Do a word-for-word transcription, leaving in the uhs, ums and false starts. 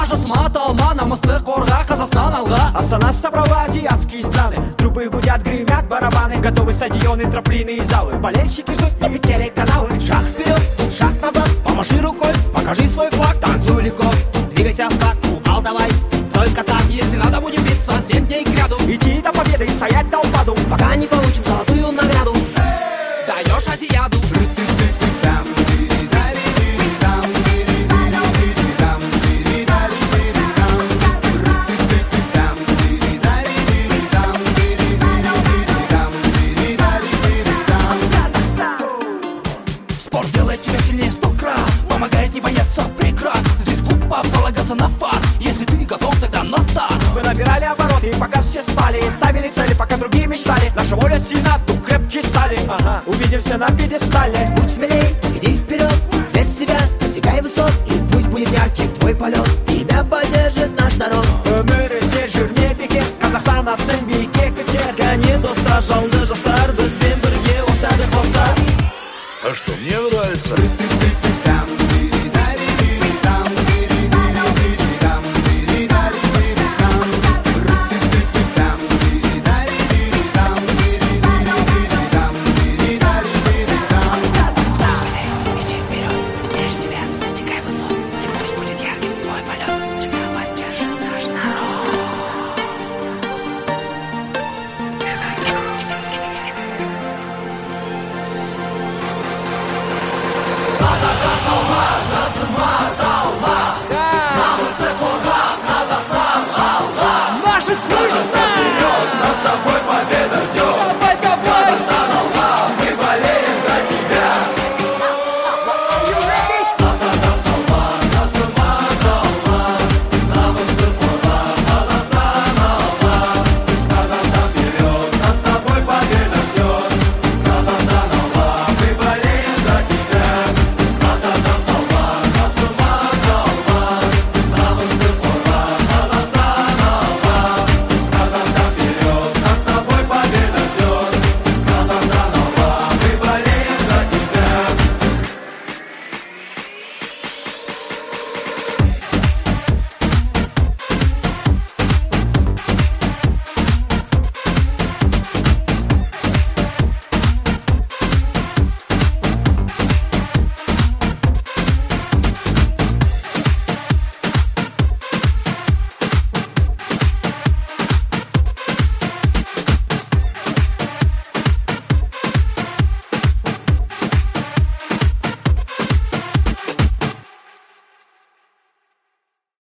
Жасмат, Алма, Мосты, Корга, Казахстан, Алга. Астана собрала азиатские страны. Трубы гудят, гремят барабаны. Готовы стадионы, трамплины и залы. Болельщики ждут и телеканалы. Шаг вперед, шаг назад, помаши рукой, покажи свой флаг. Танцуй легко, двигайся в такт, упал давай, только так. Если надо, будем биться семь дней к ряду. Идти до победы и стоять до упаду, пока не получим золотую награду. Даешь азиаду. Спорт делает тебя сильнее сто крат, помогает не бояться преград. Здесь клуб полагаться на фарт. Если ты готов, тогда на старт. Мы набирали обороты, пока все спали. Ставили цели, пока другие мечтали. Наша воля сильна, дух крепче стали. Ага, увидимся на пьедестале. Будь смелей, иди вперед, верь в себя, достигай высот. И пусть будет ярким твой полет, тебя поддержит наш народ. Ömür tecrübe peki, Kazaxstan'ın bir iki küçük. Gani dostlar, жалды жастар, бізбен бірге осады қостар. А что, мне нравится.